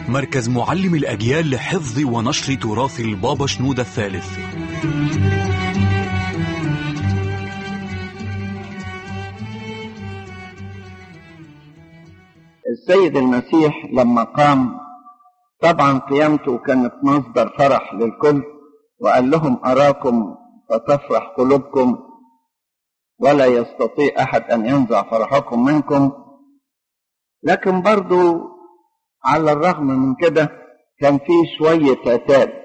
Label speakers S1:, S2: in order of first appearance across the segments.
S1: مركز معلم الأجيال لحفظ ونشر تراث البابا شنودة الثالث.
S2: السيد المسيح لما قام طبعا قيامته كانت مصدر فرح للكل، وقال لهم أراكم فتفرح قلوبكم ولا يستطيع أحد أن ينزع فرحكم منكم. لكن برضو على الرغم من كده كان في شوية عتاب.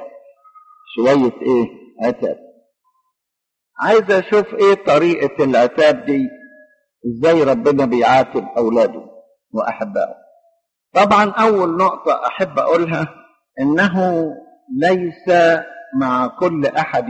S2: عتاب. عايز أشوف طريقة العتاب دي، إزاي ربنا بيعاتب أولاده وأحبائه. طبعا أول نقطة أحب أقولها إنه ليس مع كل أحد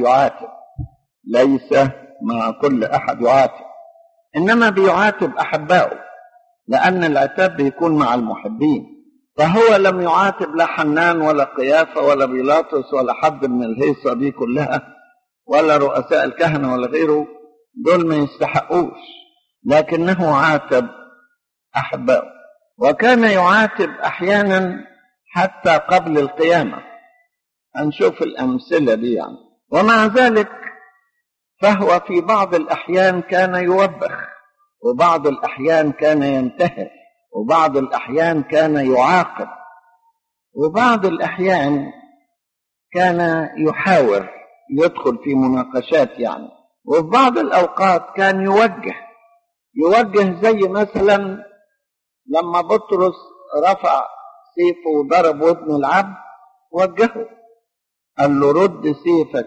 S2: يعاتب، إنما بيعاتب أحبائه، لأن العتاب بيكون مع المحبين. فهو لم يعاتب لا حنان ولا قيافة ولا بيلاطس ولا حد من الهيصة دي كلها، ولا رؤساء الكهنة ولا غيره، دول ما يستحقوش، لكنه عاتب أحبائه. وكان يعاتب أحيانا حتى قبل القيامة، هنشوف الأمثلة دي يعني. ومع ذلك فهو في بعض الأحيان كان يوبخ، وبعض الأحيان كان ينتهر، وبعض الأحيان كان يعاقب، وبعض الأحيان كان يحاور يدخل في مناقشات يعني. وفي بعض الأوقات كان يوجه زي مثلا لما بطرس رفع سيفه وضرب ودن العبد، وجهه قال له رد سيفك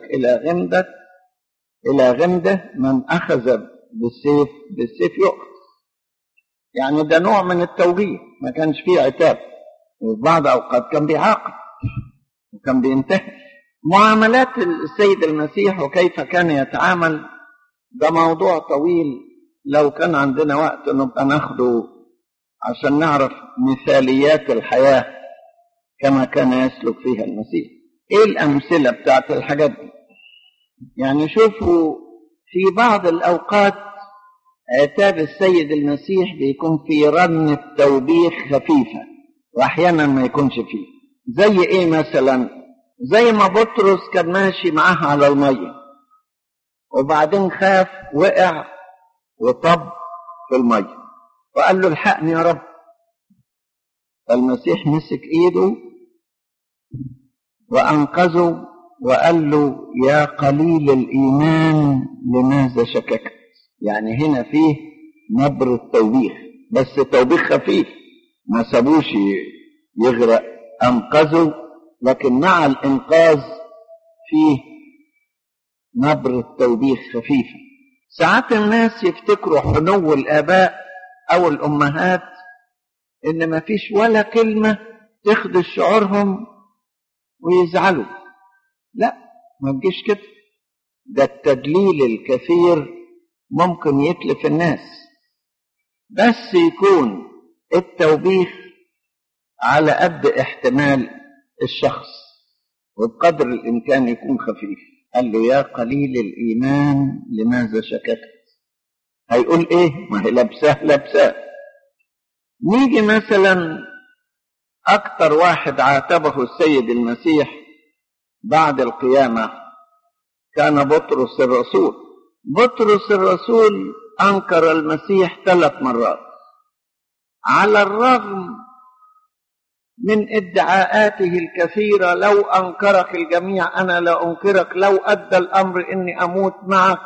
S2: إلى غمده، من أخذ بالسيف يؤخذ. يعني ده نوع من التوجيه، ما كانش فيه عتاب. وفي بعض أوقات كان بيعاقب وكان بينتهي. معاملات السيد المسيح وكيف كان يتعامل ده موضوع طويل، لو كان عندنا وقت نبقى ناخده عشان نعرف مثاليات الحياة كما كان يسلك فيها المسيح. الأمثلة بتاعت الحاجات دي يعني. شوفوا في بعض الأوقات عتاب السيد المسيح بيكون في رنة توبيخ خفيفة، وأحيانا ما يكونش فيه. زي مثلا؟ زي ما بطرس كان ماشي معاه على المية، وبعدين خاف وقع وطب في المية، وقال له الحقني يا رب. المسيح مسك ايده وانقذه وقال له يا قليل الايمان لماذا شككت. يعني هنا فيه نبرة توبيخ، بس توبيخ خفيف، ما سابوش يغرق، انقذه، لكن مع الانقاذ فيه نبرة توبيخ خفيفة. ساعات الناس يفتكروا حنو الآباء أو الأمهات إن ما فيش ولا كلمة تخدش شعورهم ويزعلوا. لا، ما تجيش كده. ده التدليل الكثير ممكن يتلف الناس، بس يكون التوبيخ على قد احتمال الشخص، وبقدر الإمكان يكون خفيف. قال له يا قليل الإيمان لماذا شككت. هيقول ما هي لبساه. نيجي مثلا أكتر واحد عاتبه السيد المسيح بعد القيامة كان بطرس الرسول. بطرس الرسول أنكر المسيح 3 مرات، على الرغم من ادعاءاته الكثيرة. لو أنكرك الجميع أنا لا أنكرك، لو أدى الأمر إني أموت معك،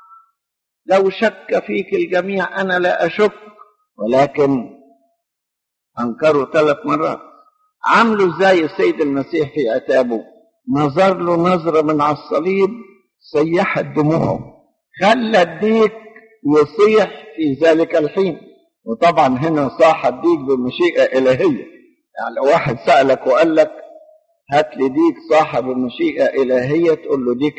S2: لو شك فيك الجميع أنا لا أشك. ولكن أنكروا 3 مرات. عملوا ازاي السيد المسيح في عتابه؟ نظر له نظرة من على الصليب سيحت دموعه، خلى الديك يصيح في ذلك الحين. وطبعا هنا صاح الديك بمشيئة إلهية. يعني لو واحد سألك وقال لك هات لي ديك صاح بمشيئة إلهية، تقول له ديك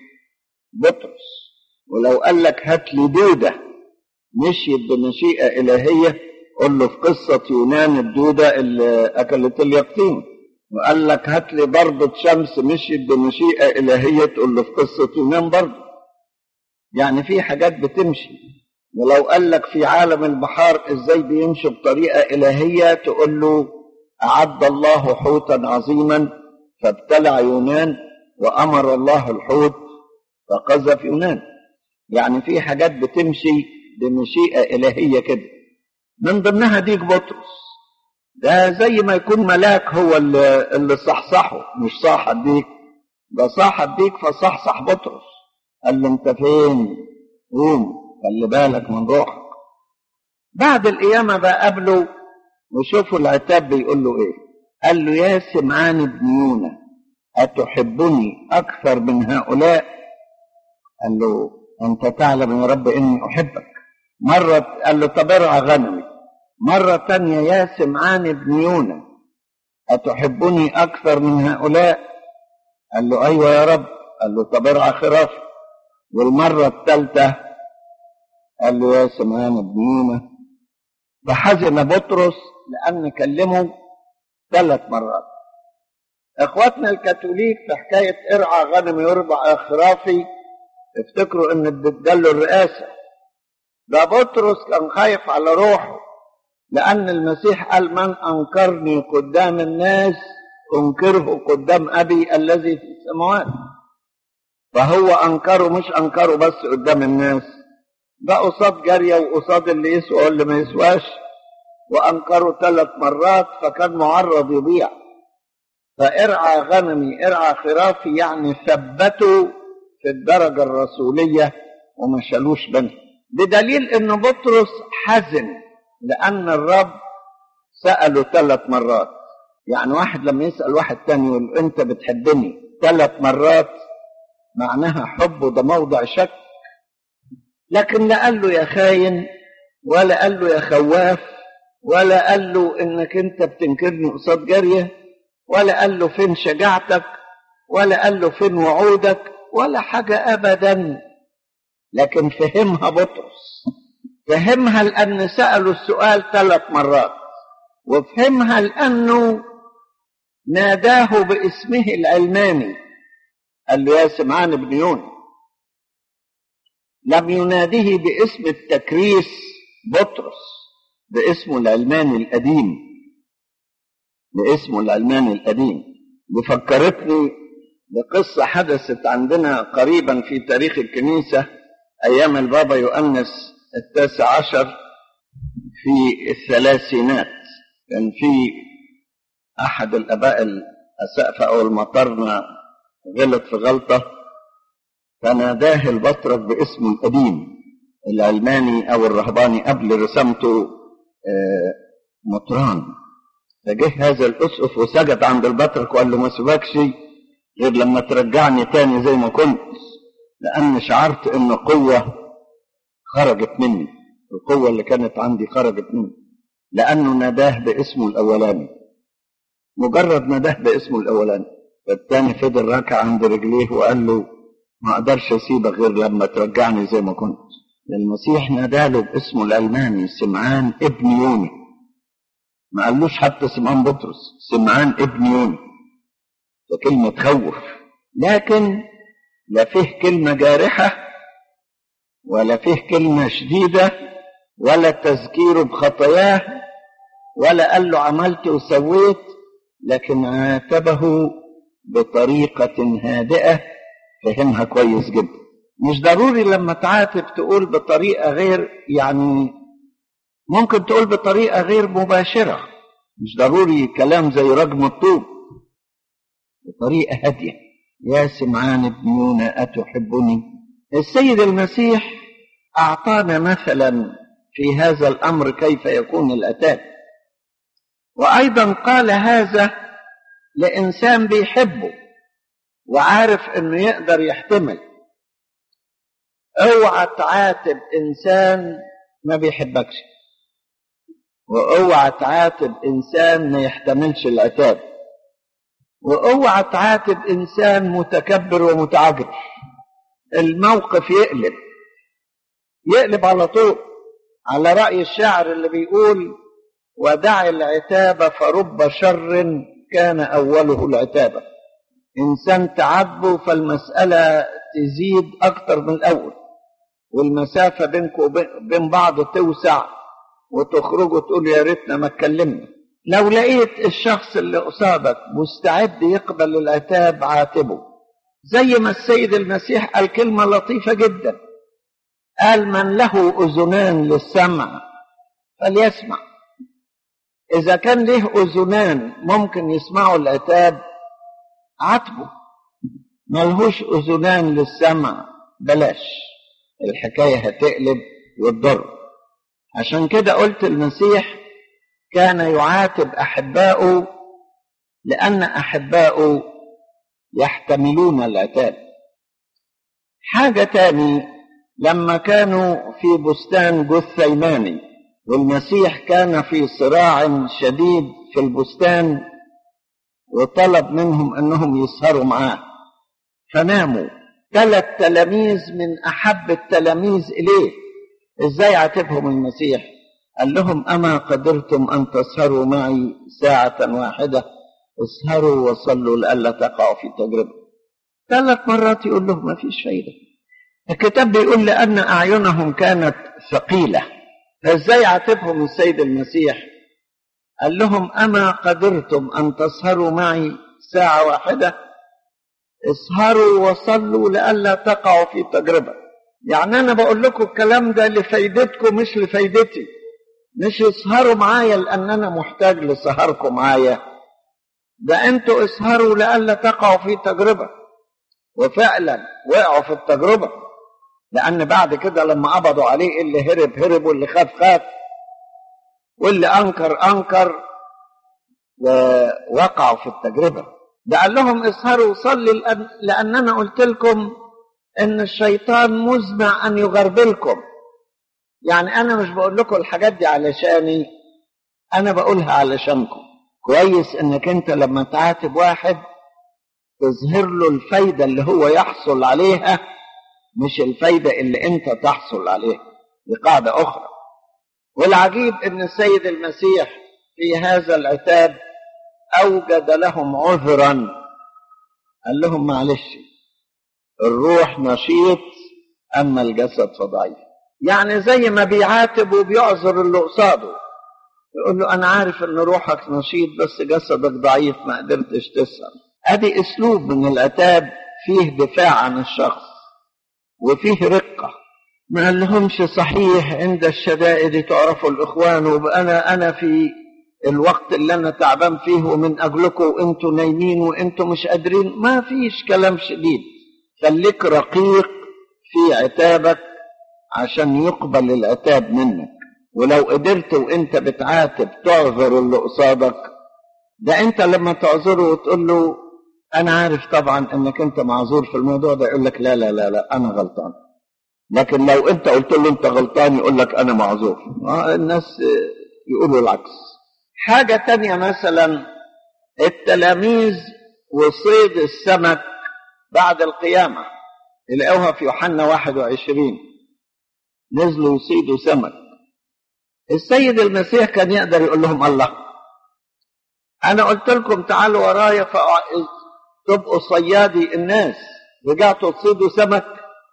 S2: بطرس. ولو قال لك هات لي دودة مشيت بمشيئة إلهية، قل له في قصة يونان الدودة اللي أكلت اليقطين. وقال لك هات لي ضربة شمس مشيت بمشيئة إلهية، تقول له في قصة يونان برضه. يعني في حاجات بتمشي. ولو قال لك في عالم البحار ازاي بيمشي بطريقة إلهية، تقول له أعد الله حوتا عظيما فابتلع يونان، وأمر الله الحوت فقذف يونان. يعني في حاجات بتمشي بمشيئة إلهية كده، من ضمنها ديك بطرس. ده زي ما يكون ملاك هو اللي صحصحه، مش صاح الديك، ده صاح الديك فصحصح بطرس، قال له انت فين؟ قوم خلي بالك من روحك. بعد القيامة بقى قابله وشوفوا العتاب بيقول له ايه. قال له يا سمعان ابن يونا أتحبني أكثر من هؤلاء؟ قال له أنت تعلم يا رب إني أحبك. مرة قال له طب ارعى غنمي. مرة تانية يا سمعان ابن يونا أتحبني أكثر من هؤلاء؟ قال له أيوة يا رب. قال له طب ارعى خرافي. والمرة الثالثة قال له يا سمعان ابن يونا. فحزن بطرس لأن كلمه 3 مرات. اخواتنا الكاثوليك في حكاية ارعى غنمي واربع خرافي افتكروا ان اداله الرئاسة. ده بطرس كان خايف على روحه، لأن المسيح قال من أنكرني قدام الناس أنكره قدام أبي الذي في السماوات. فهو أنكره، مش أنكره بس قدام الناس، ده قصاد جارية وقصاد اللي يسوى واللي ما يسواش، وأنكره 3 مرات، فكان معرض يضيع. فارعى غنمي ارعى خرافي يعني ثبتوا في الدرجة الرسولية وما شالوش بنه. بدليل ان بطرس حزن لأن الرب سأله 3 مرات. يعني واحد لما يسأل واحد تاني يقول أنت بتحبني 3 مرات معناها حبه ده موضع شك. لكن لا قال له يا خاين، ولا قال له يا خواف، ولا قال له إنك أنت بتنكرني قصاد جارية، ولا قال له فين شجاعتك، ولا قال له فين وعودك، ولا حاجة أبدا. لكن فهمها بطرس، فهمها لأن سألوا السؤال 3 مرات، وفهمها لأنه ناداه باسمه العلماني. قال له يا سمعان ابن يونا. لم يناديه باسم التكريس بطرس، باسمه العلماني القديم، باسمه العلماني القديم. بفكرتني بقصة حدثت عندنا قريبا في تاريخ الكنيسة أيام البابا يؤنس 19 في الثلاثينات. كان في أحد الآباء الأسقفة أو المطرنة غلط في غلطة، فناداه البطرك باسمه القديم العلماني أو الرهباني قبل رسمته مطران. فجه هذا الأسقف وسجد عند البطرك وقال له ما سيبكش غير لما ترجعني تاني زي ما كنت، لأن شعرت إن قوة خرجت مني، القوة اللي كانت عندي خرجت مني، لأنه ناداه باسمه الأولاني. مجرد ناداه باسمه الأولاني. فالتاني فضل راكع عند رجليه وقال له ما أقدرش أسيبك غير لما ترجعني زي ما كنت. المسيح ناداله باسمه الألماني سمعان ابن يوني، ما قالوش حتى سمعان بطرس، سمعان ابن يوني. فكلمة تخوف، لكن لا فيه كلمة جارحة ولا فيه كلمة شديدة ولا تذكيره بخطاياه ولا قال له عملت وسويت، لكن عاتبه بطريقة هادئة فهمها كويس جدا. مش ضروري لما تعاتب تقول بطريقة غير، يعني ممكن تقول بطريقة غير مباشرة، مش ضروري كلام زي رجم الطوب، بطريقة هادية. يا سمعان ابن يونا أتحبني؟ السيد المسيح أعطانا مثلا في هذا الأمر كيف يكون الأتاب، وأيضا قال هذا لإنسان بيحبه وعارف إنه يقدر يحتمل. اوعى تعاتب إنسان ما بيحبكش، واوعى تعاتب إنسان ما يحتملش العتاب، واوعى تعاتب إنسان متكبر ومتعجرف. الموقف يقلب على طول، على رأي الشاعر اللي بيقول ودع العتاب فرب شر كان أوله العتابة. إنسان تعاتبه فالمسألة تزيد أكتر من الأول، والمسافة بينكم وبين بعض توسع، وتخرجوا تقول يا ريتنا ما اتكلمنا. لو لقيت الشخص اللي قصادك مستعد يقبل العتاب عاتبه، زي ما السيد المسيح قال كلمة لطيفة جدا، قال من له أذنان للسمع فليسمع. إذا كان له أذنان ممكن يسمعوا العتاب عاتبه، ملهوش أذنان للسمع بلاش، الحكاية هتقلب وتضر. عشان كده قلت المسيح كان يعاتب أحباؤه لأن أحباؤه يحتملون العتاب. حاجة تاني، لما كانوا في بستان جثيماني والمسيح كان في صراع شديد في البستان وطلب منهم أنهم يسهروا معاه فناموا، 3 تلاميذ من أحب التلاميذ إليه، إزاي عاتبهم المسيح؟ قال لهم أما قدرتم أن تسهروا معي ساعة واحدة؟ اسهروا وصلوا لئلا تقعوا في تجربة. 3 مرات يقول لهم ما فيش فايدة. الكتاب بيقول لأن أعينهم كانت ثقيلة، فإزاي عاتبهم السيد المسيح؟ قال لهم أما قدرتم أن تسهروا معي ساعة واحدة؟ اسهروا وصلوا لئلا تقعوا في تجربة. يعني أنا بقول لكم الكلام ده لفايدتكم مش لفايدتي، مش اسهروا معايا لأن أنا محتاج لسهركم معايا، ده أنتوا اسهروا لئلا تقعوا في تجربة. وفعلا وقعوا في التجربة، لأن بعد كده لما قبضوا عليه اللي هرب واللي خاف واللي أنكر ووقعوا في التجربة. ده قال لهم اسهروا وصلي لأن أنا قلت لكم إن الشيطان مزمع أن يغربلكم. يعني أنا مش بقول لكم الحاجات دي علشاني، أنا بقولها علشانكم. كويس إنك أنت لما تعاتب واحد تظهر له الفايدة اللي هو يحصل عليها، مش الفايدة اللي أنت تحصل عليها. دي قاعدة أخرى. والعجيب إن السيد المسيح في هذا العتاب أوجد لهم عذرا، قال لهم معلش الروح نشيط أما الجسد فضعيف. يعني زي ما بيعاتب وبيعذر اللي قصاده، يقول له أنا عارف إن روحك نشيط بس جسدك ضعيف ما قدرتش تسهر. أدي أسلوب من العتاب فيه دفاع عن الشخص وفيه رقة. ما قالهمش صحيح عند الشدائد تعرفوا الإخوان، وأنا في الوقت اللي أنا تعبان فيه ومن أجلكم وأنتوا نايمين وأنتوا مش قادرين. ما فيش كلام شديد، خليك رقيق في عتابك عشان يقبل العتاب منك. ولو قدرت وانت بتعاتب تعذر اللي قصادك، ده انت لما تعذره وتقول له انا عارف طبعا انك انت معذور في الموضوع ده، يقول لك لا لا لا لا انا غلطان. لكن لو انت قلت له انت غلطان يقول لك انا معذور. الناس يقولوا العكس. حاجة تانية مثلا التلاميذ وصيد السمك بعد القيامة، لقوها في يوحنا 21 نزلوا يصيدوا سمك. السيد المسيح كان يقدر يقول لهم الله أنا قلت لكم تعالوا ورايا تبقوا صيادي الناس، رجعتوا تصيدوا سمك.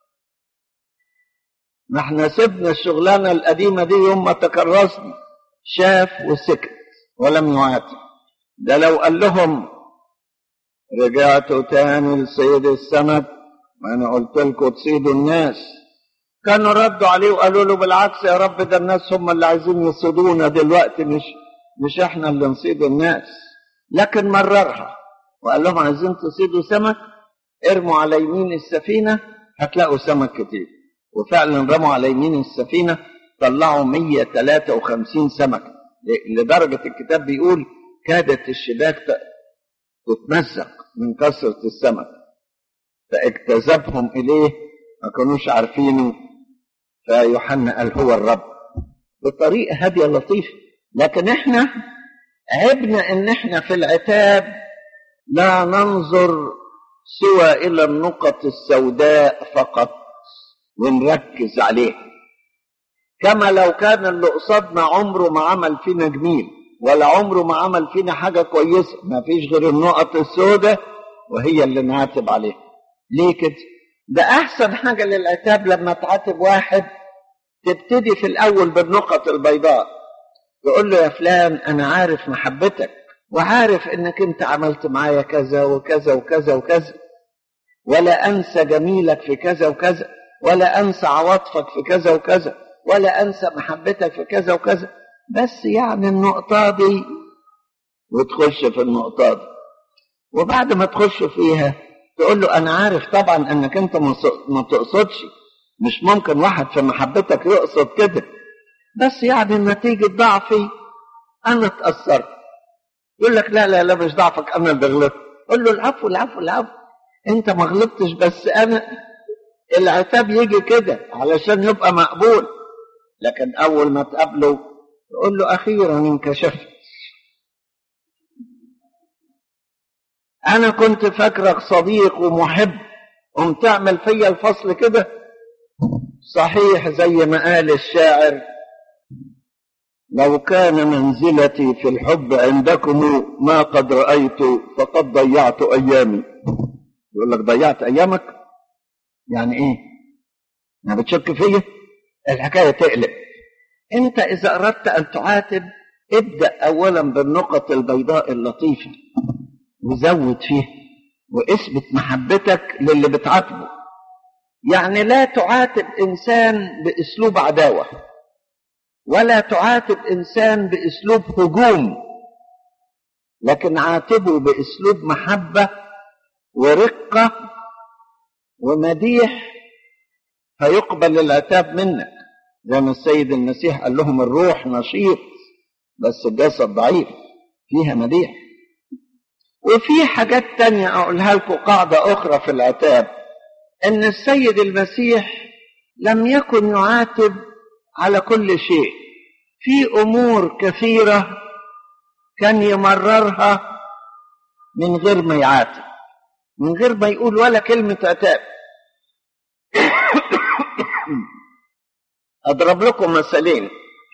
S2: ما احنا سبنا الشغلانة القديمة دي يوم ما تكرسنا. شاف وسكت ولم يعاتب. ده لو قال لهم رجعتوا تاني لصيد السمك ما انا قلت لكم تصيدوا الناس، كانوا ردوا عليه وقالوا له بالعكس يا رب ده الناس هم اللي عايزين يصيدونا دلوقتي، مش احنا اللي نصيد الناس. لكن مررها وقال لهم عايزين تصيدوا سمك ارموا على يمين السفينة هتلاقوا سمك كتير. وفعلا رموا على يمين السفينة طلعوا 153 سمك، لدرجة الكتاب بيقول كادت الشباك تتمزق من كثرة السمك. فاجتذبهم إليه ما كانوش عارفينه، فيوحنا قال هو الرب بطريقة هادية لطيفة. لكن احنا عبنا ان احنا في العتاب لا ننظر سوى الى النقط السوداء فقط ونركز عليها، كما لو كان اللي قصادنا عمره ما عمل فينا جميل ولا عمره ما عمل فينا حاجة كويسة، ما فيش غير النقط السوداء وهي اللي نعاتب عليها. ليه كده؟ ده احسن حاجة للعتاب لما تعاتب واحد تبتدي في الاول بالنقط البيضاء، يقول له يا فلان أنا عارف محبتك، وعارف إنك أنت عملت معايا كذا وكذا وكذا وكذا، ولا أنسى جميلك في كذا وكذا، ولا أنسى عواطفك في كذا وكذا، ولا أنسى محبتك في كذا وكذا، بس يعني النقطة دي، وتخش في النقطة دي. وبعد ما تخش فيها تقول له أنا عارف طبعا أنك أنت ما تقصدش، مش ممكن واحد في محبتك يقصد كده، بس يعني نتيجة ضعفي أنا اتأثرت. يقول لك لا لا لا مش ضعفك، أنا اللي غلطت. قول له العفو العفو العفو، أنت ما غلطتش، بس أنا العتاب يجي كده علشان يبقى مقبول. لكن أول ما تقابله تقول له أخيرا انكشفت، أنا كنت فاكرك صديق ومحب، قمت تعمل فيا الفصل كده. صحيح زي ما قال الشاعر: لو كان منزلتي في الحب عندكم ما قد رأيت فقد ضيعت أيامي. يقول لك ضيعت أيامك يعني إيه؟ ما بتشك فيا؟ الحكاية تقلب. أنت إذا أردت أن تعاتب ابدأ أولا بالنقط البيضاء اللطيفة وزود فيها، واثبت محبتك للي بتعاتبه. يعني لا تعاتب إنسان بأسلوب عداوة، ولا تعاتب إنسان بأسلوب هجوم، لكن عاتبه بأسلوب محبة ورقة ومديح، فيقبل العتاب منك. زي ما السيد المسيح قال لهم: الروح نشيط بس الجسد ضعيف، فيها مديح. وفي حاجات تانية أقولها لكم، قاعدة أخرى في العتاب، أن السيد المسيح لم يكن يعاتب على كل شيء. في أمور كثيرة كان يمررها من غير ما يعاتب، من غير ما يقول ولا كلمة عتاب. أضرب لكم مثالين.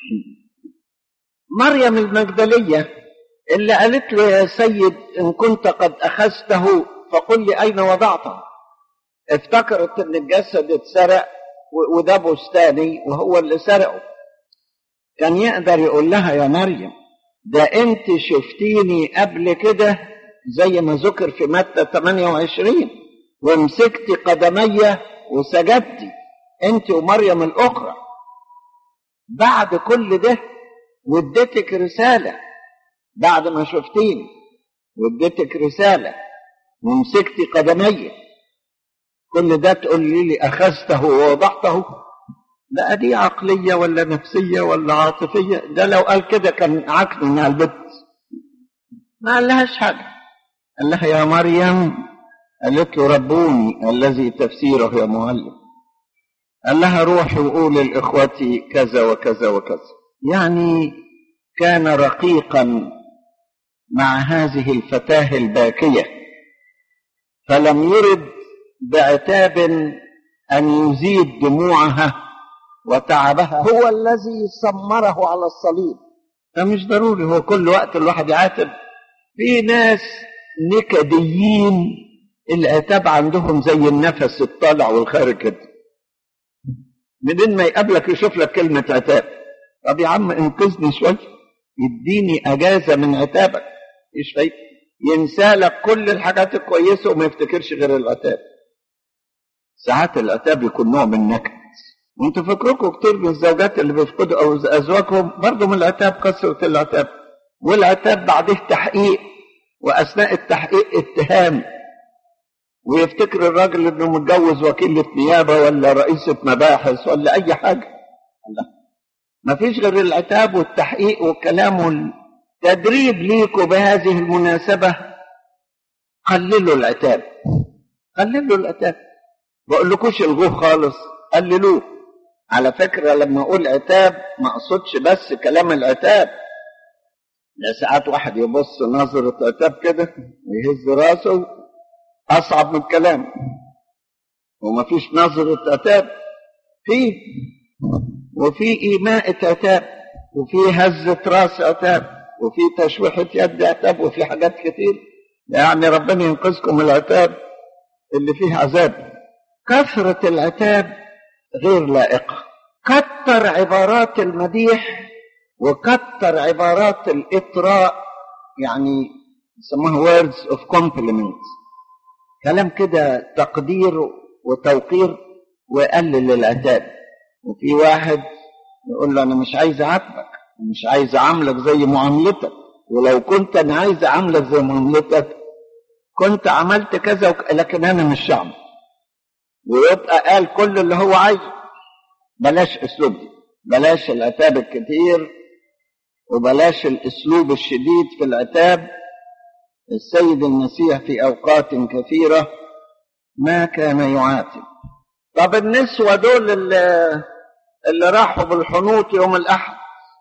S2: مريم المجدلية اللي قالت له: يا سيد إن كنت قد أخذته فقل لي أين وضعته. افتكرت ان الجسد اتسرق وده بستاني وهو اللي سرقه. كان يقدر يقول لها: يا مريم ده انت شفتيني قبل كده زي ما ذكر في متى 28 ومسكتي قدمي وسجدتي انت ومريم الاخرى. بعد كل ده واديتك رسالة، بعد ما شفتيني واديتك رسالة ومسكتي قدمي، كل ده تقول لي أخذته ووضعته؟ لا، دي عقلية ولا نفسية ولا عاطفية؟ ده لو قال كده كان عكن من البت. ما قال لهاش حاجة، قال لها: يا مريم. قالت له: ربوني الذي تفسيره يا معلم. قال لها: روحي وقولي لإخوتي كذا وكذا وكذا. يعني كان رقيقا مع هذه الفتاة الباكية، فلم يرد بعتاب أن يزيد دموعها وتعبها. هو الذي سمره على الصليب، فمش ضروري هو كل وقت الواحد يعاتب. في ناس نكديين العتاب عندهم زي النفس الطالع والخارج كده، منين ما يقابلك يشوف لك كلمة عتاب. طب يا عم انقذني شوية، يديني أجازة من عتابك. ايش فايدة؟ ينسى لك كل الحاجات الكويسة وما يفتكرش غير العتاب. ساعات العتاب يكون نوع من نكد. وانتوا فكركم كتير من الزوجات اللي بيفقدوا او ازواجهم برضه من العتاب، كثرة العتاب. والعتاب بعده تحقيق، واثناء التحقيق اتهام، ويفتكر الراجل انه متجوز وكيلة نيابة ولا رئيسة مباحث ولا اي حاجة. لا، ما فيش غير العتاب والتحقيق والكلام. تدريب ليكوا بهذه المناسبة: قللوا العتاب، قللوا العتاب. بقول لكوش الغوه خالص، قللوه. على فكرة لما اقول عتاب ما اقصدش بس كلام العتاب، لا، ساعات واحد يبص نظرة عتاب كده ويهز راسه اصعب من الكلام، ومفيش نظرة عتاب فيه، وفي ايماءة عتاب، وفي هزة راس عتاب، وفي تشويحة يد عتاب، وفي حاجات كتير. يعني ربنا ينقذكم من العتاب اللي فيه عذاب. كثرة العتاب غير لائقة. كتر عبارات المديح وكتر عبارات الإطراء، يعني يسموها words of compliment، كلام كده تقدير وتوقير، وقلل العتاب. وفي واحد يقول له أنا مش عايز أعاتبك، مش عايز أعاملك زي معاملتك، ولو كنت أنا عايز أعاملك زي معاملتك كنت عملت كذا لكن أنا مش شعب. ويبقى قال كل اللي هو عايزه. بلاش أسلوب دي، بلاش العتاب الكتير، وبلاش الأسلوب الشديد في العتاب. السيد المسيح في أوقات كثيرة ما كان يعاتب. طب النسوة دول اللي راحوا بالحنوط يوم الأحد،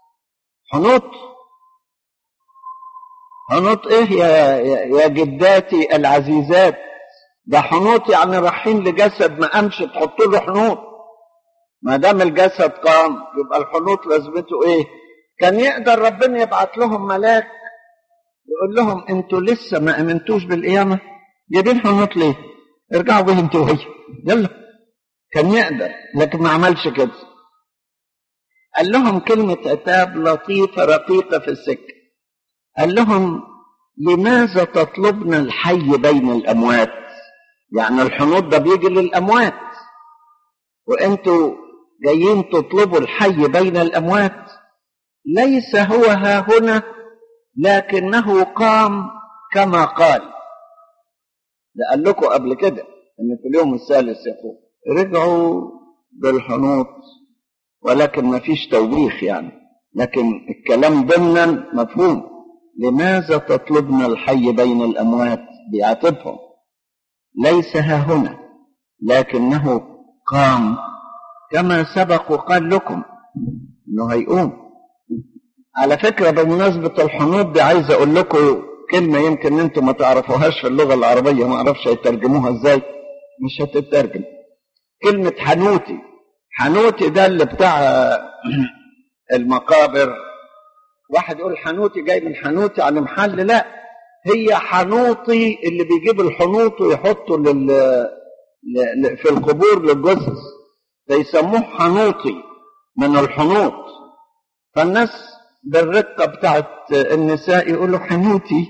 S2: حنوط ايه يا جداتي العزيزات؟ ده حنوط يعني رايحين لجسد ما قامش تحط له حنوط. ما دام الجسد قام يبقى الحنوط لازمته ايه؟ كان يقدر ربنا يبعت لهم ملاك يقول لهم انتوا لسه ما امنتوش بالقيامه، جايبين حنوط ليه؟ ارجعوا بيه انتوا وهي، يلا. كان يقدر، لكن ما عملش كده. قال لهم كلمه عتاب لطيفه رقيقه في السكه. قال لهم لماذا تطلبن الحي بين الأموات؟ يعني الحنوط ده بيجي للأموات، وأنتوا جايين تطلبوا الحي بين الأموات. ليس هو ها هنا لكنه قام كما قال. ده قال لكم قبل كده أن في اليوم الثالث يقول. رجعوا بالحنوط ولكن ما فيش توبيخ يعني، لكن الكلام ضمنا مفهوم. لماذا تطلبن الحي بين الأموات؟ بيعاتبهم. ليس ها هنا لكنه قام كما سبق وقال لكم انه هيقوم. على فكرة بمناسبة الحنوط دي عايز اقول لكم كلمة يمكن انتم ما تعرفوهاش في اللغة العربية، ما اعرفش هيترجموها ازاي، مش هتترجم. كلمة حنوتي ده اللي بتاع المقابر. واحد يقول حنوتي جاي من حنوتي على محل، لا، هي حنوطي اللي بيجيب الحنوط ويحطه في القبور للجثث، فيسموه حنوطي من الحنوط. فالناس بالرقة بتاعت النساء يقولوا حنوتي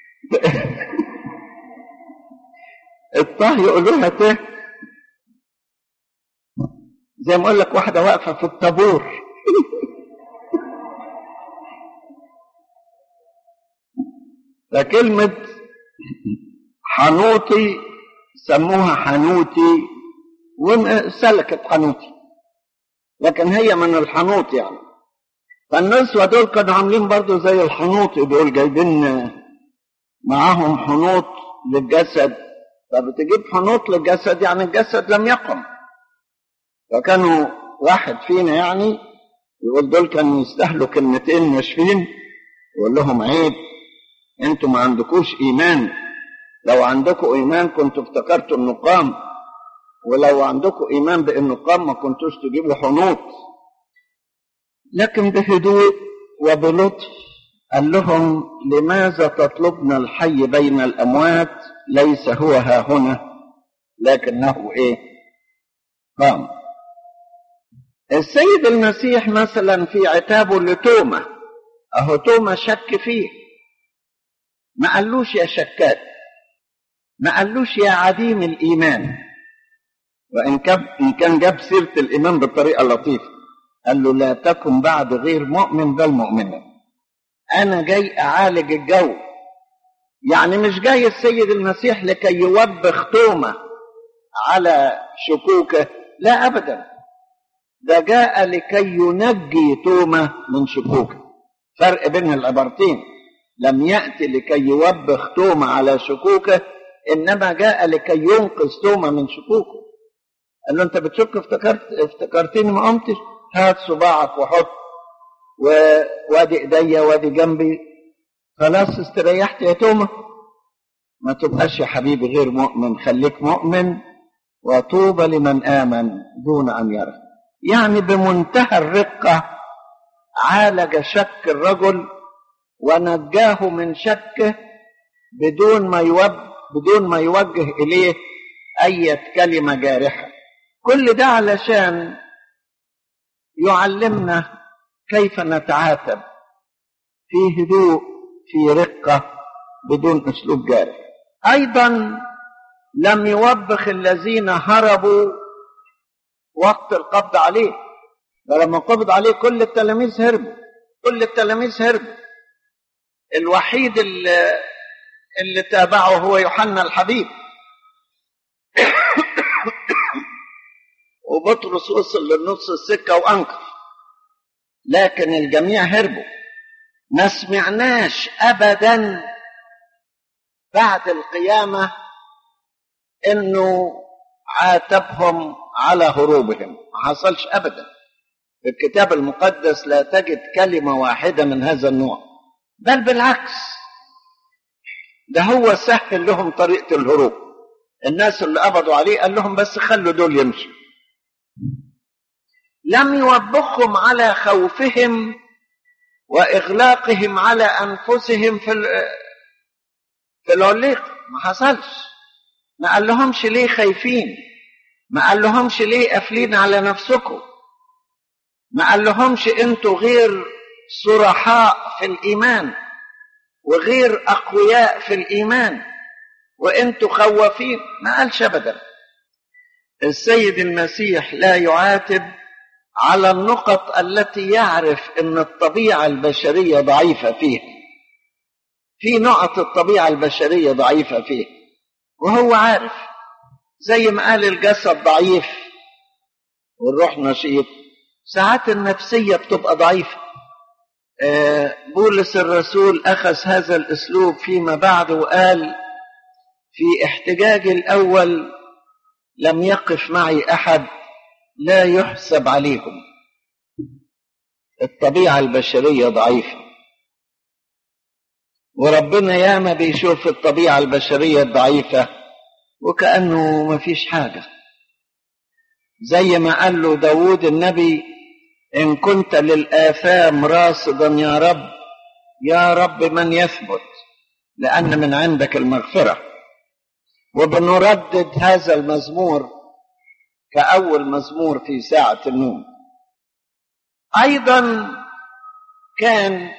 S2: الطه يقولوها ته. زي ما اقول لك واحدة واقفة في الطابور فكلمة حنوطي سموها حنوتي وسلكت حنوتي، لكن هي من الحنوط يعني. فالنسوة دول كانوا عاملين برضو زي الحنوط دول، جايبين معاهم حنوط للجسد. فبتجيب حنوط للجسد يعني الجسد لم يقم. فكانوا واحد فينا يعني يقول دول كانوا يستاهلوا كلمتين ناشفين، يقول لهم عيب، انتوا ما عندكوش ايمان. لو عندكوا ايمان كنتوا افتكرتوا انه قام، ولو عندكوا ايمان بانه قام ما كنتوش تجيبوا حنوط. لكن بهدوء وبلطف قال لهم لماذا تطلبن الحي بين الاموات؟ ليس هو ها هنا لكنه ايه؟ قام. السيد المسيح مثلا في عتابه لتوما، اهو توما شك فيه، ما قالوش يا شكاك، ما قالوش يا عديم الإيمان، وإن كان جاب سيرة الإيمان بطريقة لطيفة. قال له لا تكن بعد غير مؤمن بل مؤمنا. أنا جاي أعالج الجو، يعني مش جاي السيد المسيح لكي يوبخ توما على شكوكه، لا أبدا، ده جاء لكي ينجي توما من شكوكه. فرق بين العبارتين، لم يأتي لكي يوبخ توما على شكوكه، إنما جاء لكي ينقذ توما من شكوكه. قال له أنت بتشك، افتكرتني ما قمتش، هات صباعك وحط، وادي ايديا وادي جنبي، خلاص استريحت يا توما. ما تبقاش يا حبيبي غير مؤمن، خليك مؤمن، وطوبى لمن آمن دون أن يرى. يعني بمنتهى الرقة عالج شك الرجل ونجاه من شكه بدون ما يوجه إليه أي كلمة جارحة. كل ده علشان يعلمنا كيف نتعاتب في هدوء، في رقة، بدون أسلوب جارح. أيضا لم يوبخ الذين هربوا وقت القبض عليه. فلما قبض عليه كل التلاميذ هربوا، كل التلاميذ هربوا. الوحيد اللي تابعه هو يوحنا الحبيب. وبطرس وصل للنص السكة وأنكر، لكن الجميع هربوا. ما سمعناش أبدا بعد القيامة إنه عاتبهم على هروبهم، ما حصلش أبدا. في الكتاب المقدس لا تجد كلمة واحدة من هذا النوع، بل بالعكس، ده هو سهل لهم طريقة الهروب. الناس اللي قبضوا عليه قال لهم بس خلوا دول يمشوا. لم يوبخهم على خوفهم وإغلاقهم على أنفسهم في العليق، ما حصلش. ما قال لهمش ليه خايفين، ما قال لهمش ليه قافلين على نفسكم، ما قال لهمش انتوا غير صرحاء في الإيمان وغير أقوياء في الإيمان وانتوا خوافين، ما قالش أبدا. السيد المسيح لا يعاتب على النقط التي يعرف ان الطبيعة البشرية ضعيفة فيها. في نقط الطبيعة البشرية ضعيفة فيها وهو عارف، زي ما قال الجسد ضعيف والروح نشيط، ساعات النفسية بتبقى ضعيفة. بولس الرسول أخذ هذا الأسلوب فيما بعد وقال في احتجاجي الأول لم يقف معي أحد لا يحسب عليهم. الطبيعة البشرية ضعيفة، وربنا ياما بيشوف الطبيعة البشرية الضعيفة وكأنه ما فيش حاجة. زي ما قال له داود النبي إن كنت للآثام راصدا يا رب من يثبت، لأن من عندك المغفرة. وبنردد هذا المزمور كأول مزمور في ساعة النوم. أيضا كان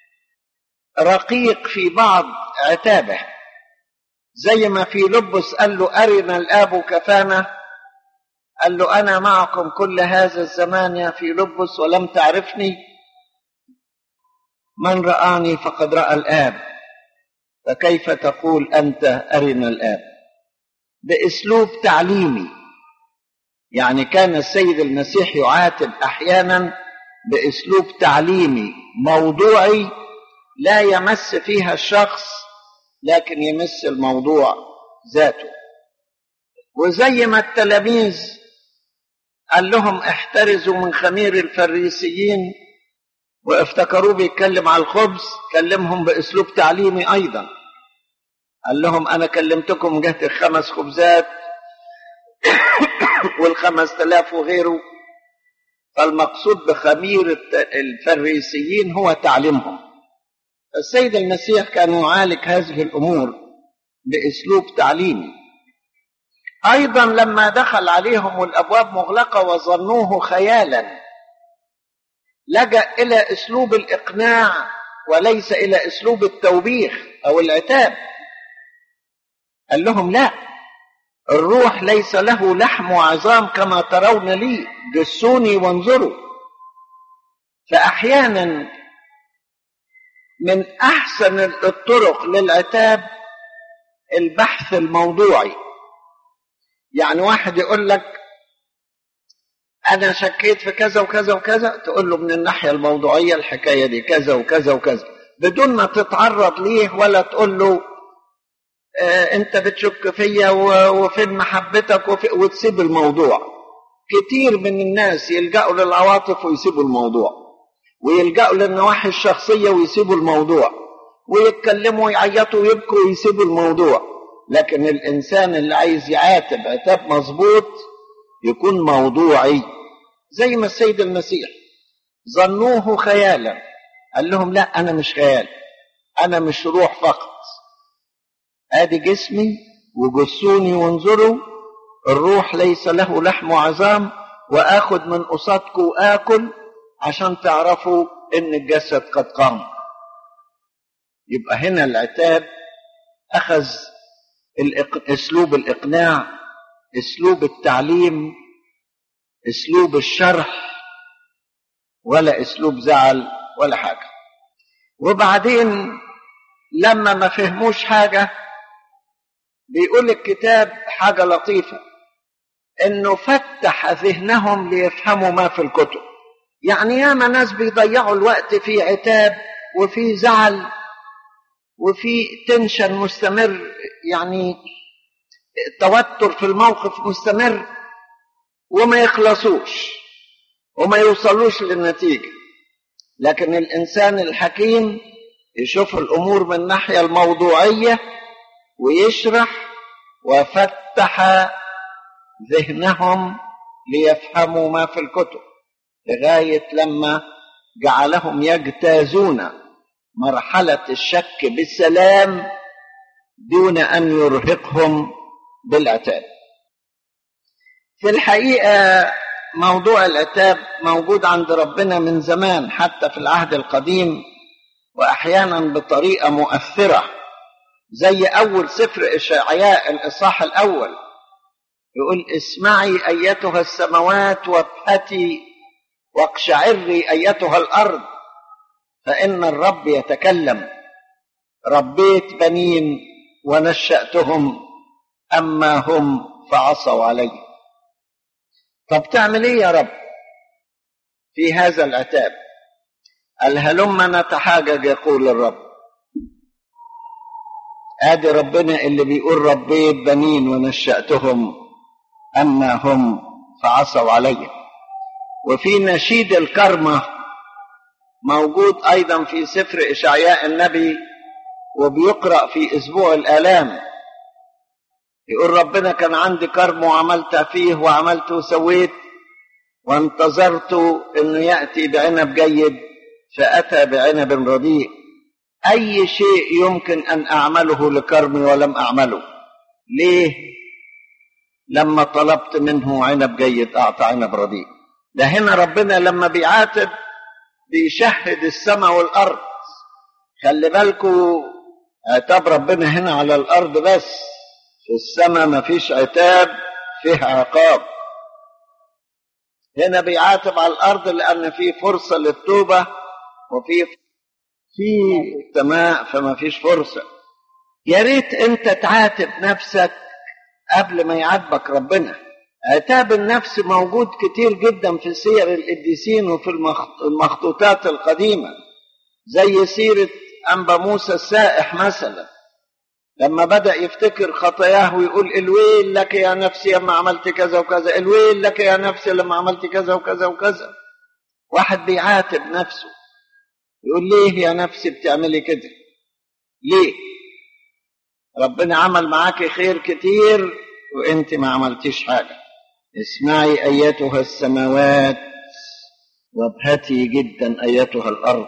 S2: رقيق في بعض عتابه، زي ما في لبس قال له أرنا الآب كفانا، قال له أنا معكم كل هذا الزمان يا في لبس ولم تعرفني، من رآني فقد رأى الآب، فكيف تقول أنت أرنا الآب؟ بأسلوب تعليمي. يعني كان السيد المسيح يعاتب أحيانا بأسلوب تعليمي موضوعي لا يمس فيها الشخص لكن يمس الموضوع ذاته. وزي ما التلاميذ قال لهم احترزوا من خمير الفريسيين وافتكروه بيتكلم على الخبز، كلمهم بأسلوب تعليمي أيضا. قال لهم أنا كلمتكم جهة 5 خبزات وال5000 وغيره. فالمقصود بخمير الفريسيين هو تعليمهم. السيد المسيح كان يعالج هذه الأمور بأسلوب تعليمي. أيضا لما دخل عليهم والأبواب مغلقة وظنوه خيالا، لجأ إلى أسلوب الإقناع وليس إلى أسلوب التوبيخ أو العتاب. قال لهم لا، الروح ليس له لحم وعظام كما ترون لي، جسوني وانظروا. فأحيانا من أحسن الطرق للعتاب البحث الموضوعي. يعني واحد يقول لك أنا شكيت في كذا وكذا وكذا، تقول له من الناحية الموضوعية الحكاية دي كذا وكذا وكذا، بدون ما تتعرض ليه ولا تقول له أنت بتشك فيا وفين محبتك وتسيب الموضوع. كتير من الناس يلجأوا للعواطف ويسيبوا الموضوع، ويلجأوا للنواحي الشخصية ويسيبوا الموضوع، ويتكلموا ويعيطوا ويبكوا ويسيبوا الموضوع. لكن الإنسان اللي عايز يعاتب عتاب مظبوط يكون موضوعي، زي ما السيد المسيح ظنوه خيالا، قال لهم لا أنا مش خيال، أنا مش روح فقط، ادي جسمي وجسوني وانظروا، الروح ليس له لحم وعظام، واخد من قصادكم واكل عشان تعرفوا ان الجسد قد قام. يبقى هنا العتاب اخذ اسلوب الاقناع، اسلوب التعليم، اسلوب الشرح، ولا اسلوب زعل ولا حاجة. وبعدين لما ما فهموش حاجة بيقول الكتاب حاجة لطيفة، انه فتح ذهنهم ليفهموا ما في الكتب. يعني ياما ناس بيضيعوا الوقت في عتاب وفي زعل وفي تنشن مستمر، يعني توتر في الموقف مستمر، وما يخلصوش وما يوصلوش للنتيجة. لكن الإنسان الحكيم يشوف الأمور من الناحية الموضوعية ويشرح، وفتح ذهنهم ليفهموا ما في الكتب، لغاية لما جعلهم يجتازون مرحلة الشك بالسلام دون أن يرهقهم بالعتاب. في الحقيقة موضوع العتاب موجود عند ربنا من زمان، حتى في العهد القديم، وأحيانا بطريقة مؤثرة، زي أول سفر إشعياء الإصحاح الأول يقول: اسمعي أيتها السماوات وابهتي واقشعري أيتها الأرض، فإن الرب يتكلم، ربيت بنين ونشأتهم، أما هم فعصوا علي. طب تعمل إيه يا رب في هذا العتاب؟ قال: هلما نتحاجج يقول الرب. ادي ربنا اللي بيقول ربيت بنين ونشأتهم، أما هم فعصوا علي. وفي نشيد الكرمة موجود أيضا في سفر إشعياء النبي، وبيقرأ في أسبوع الآلام. يقول: ربنا كان عندي كرم وعملت فيه وعملت وسويت، وانتظرت أنه يأتي بعنب جيد فأتى بعنب رديء. أي شيء يمكن أن أعمله لكرمي ولم أعمله. ليه؟ لما طلبت منه عنب جيد أعطى عنب رديء. ده هنا ربنا لما بيعاتب بيشهد السماء والأرض. خلي بالكوا، عتاب ربنا هنا على الأرض بس، في السماء ما فيش عتاب، فيه عقاب. هنا بيعاتب على الأرض لأن فيه فرصة للتوبة، وفي السماء فما فيش فرصة. يا ريت انت تعاتب نفسك قبل ما يعاتبك ربنا. عتاب النفس موجود كتير جدا في سير القديسين وفي المخطوطات القديمة، زي سيرة أنبا موسى السائح مثلا، لما بدأ يفتكر خطاياه ويقول: الويل لك يا نفسي لما عملت كذا وكذا، الويل لك يا نفسي لما عملت كذا وكذا وكذا. واحد بيعاتب نفسه يقول: ليه يا نفسي بتعملي كده؟ ليه؟ ربنا عمل معاك خير كتير وانت ما عملتيش حاجة. اسمعي أيتها السماوات وابهتي جدا أيتها الأرض.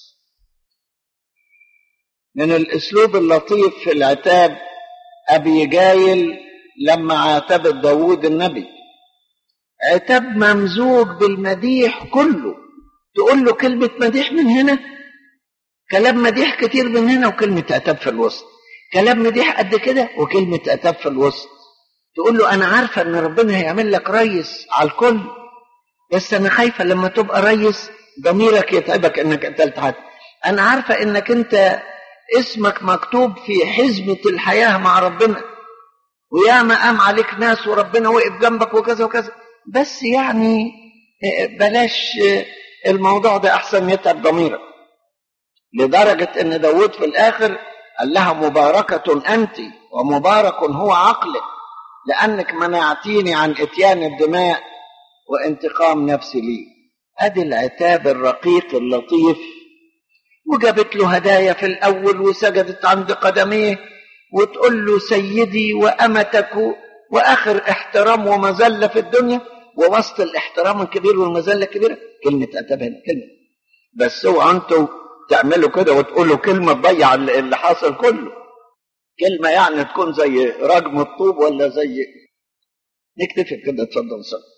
S2: من الأسلوب اللطيف في العتاب أبي جايل لما عاتبت داود النبي، عتاب ممزوج بالمديح كله. تقول له كلمة مديح من هنا، كلام مديح كتير من هنا، وكلمة عتاب في الوسط، كلام مديح قد كده وكلمة عتاب في الوسط. تقول له: أنا عارفة أن ربنا هيعمل لك ريس على الكل، بس أنا خايفة لما تبقى ريس ضميرك يتعبك أنك قتلت حد. أنا عارفة أنك أنت اسمك مكتوب في حزمة الحياة مع ربنا، وياما قام عليك ناس وربنا وقف جنبك وكذا وكذا، بس يعني بلاش الموضوع ده، أحسن يتعب ضميرك. لدرجة أن داود في الآخر قال لها: مباركة أنت ومبارك هو عقلك، لأنك منعتيني عن إتيان الدماء وانتقام نفسي لي. أدي العتاب الرقيق اللطيف. وجابت له هدايا في الأول وسجدت عند قدميه وتقول له: سيدي وأمتك، وآخر احترام ومذلة في الدنيا، ووسط الاحترام الكبير والمذلة الكبيرة كلمة عتاب هنا، كلمة. بس هو أنتوا تعملوا كده وتقولوا كلمة تضيع اللي حاصل كله. كلمة يعني تكون زي رجم الطوب ولا زي. نكتفي كده. اتفضل صلي.